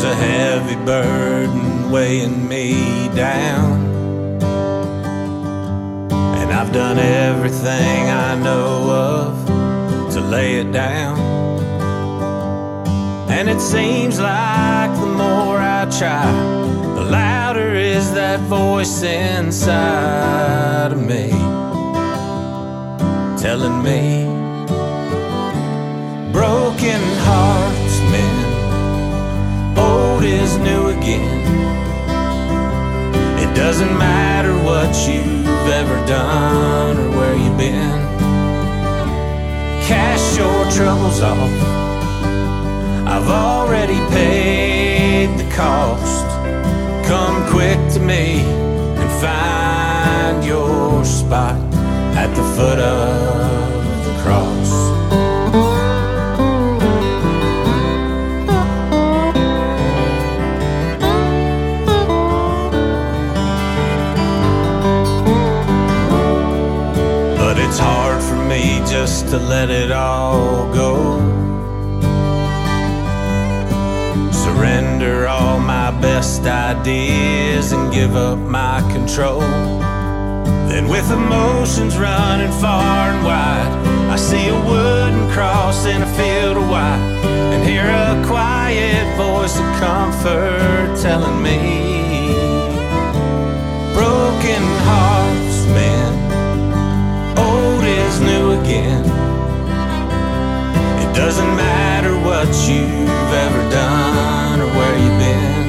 There's a heavy burden weighing me down, and I've done everything I know of to lay it down. And it seems like the more I try, the louder is that voice inside of me, telling me broken hearts mend, old is new again. It doesn't matter what you've ever done or where you've been. Cast your troubles off, I've already paid the cost. Come quick to me and find your spot at the foot of the cross. But it's hard for me just to let it all go. Surrender all my best ideas and give up my control. Then with emotions running far and wide, I see a wooden cross in a field of white, and hear a quiet voice of comfort telling me broken hearts mend, old is new again. It doesn't matter what you've ever done or where you've been.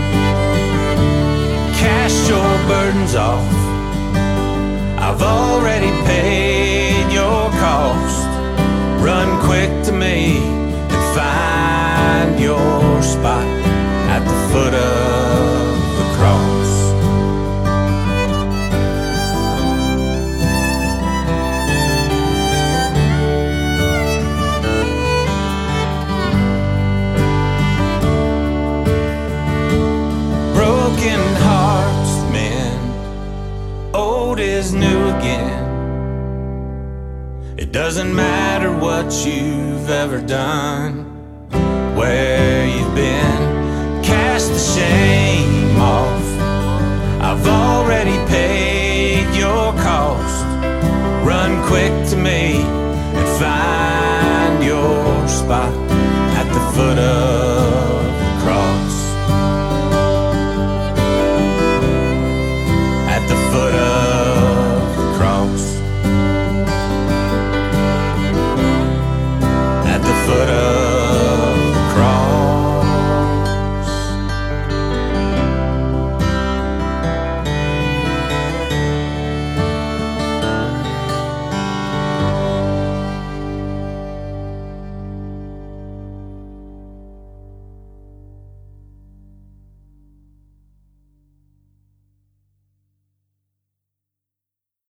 Cast your burdens off, I've already paid your cost. Run quick to me and find your spot at the foot of the cross. Broken hearts mend, old is new again. It doesn't matter what you've ever done, where you've been. Cast the shame